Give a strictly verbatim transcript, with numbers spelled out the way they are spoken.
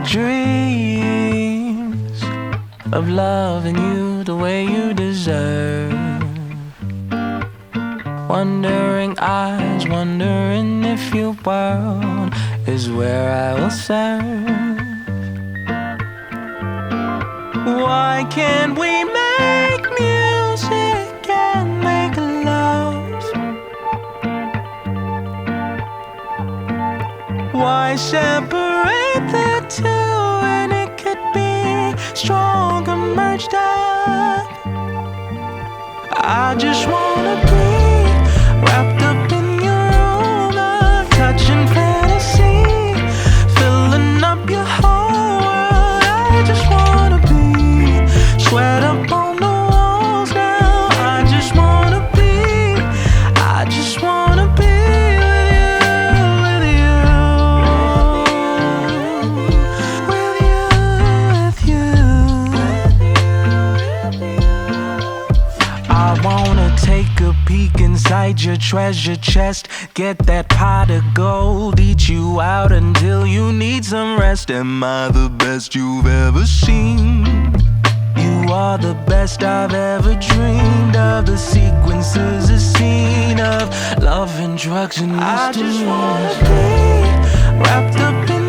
dreams of loving you the way you deserve. Wondering eyes, wondering if your world is where I will serve. Why can't we make music and make love? Why separate the two when it could be stronger merged up? I just wanna be wrapped up in your aroma, touching fantasy, filling up your whole world. I just wanna be sweat up on the walls now. I just wanna be, I just wanna be with you, with you, with you, with you, with you. I wanna take a peek inside your treasure chest, get that pot of gold, eat you out until you need some rest. Am I the best you've ever seen? You are the best I've ever dreamed of. The sequences, a scene of love and drugs and mystery. I just wanna be wrapped up in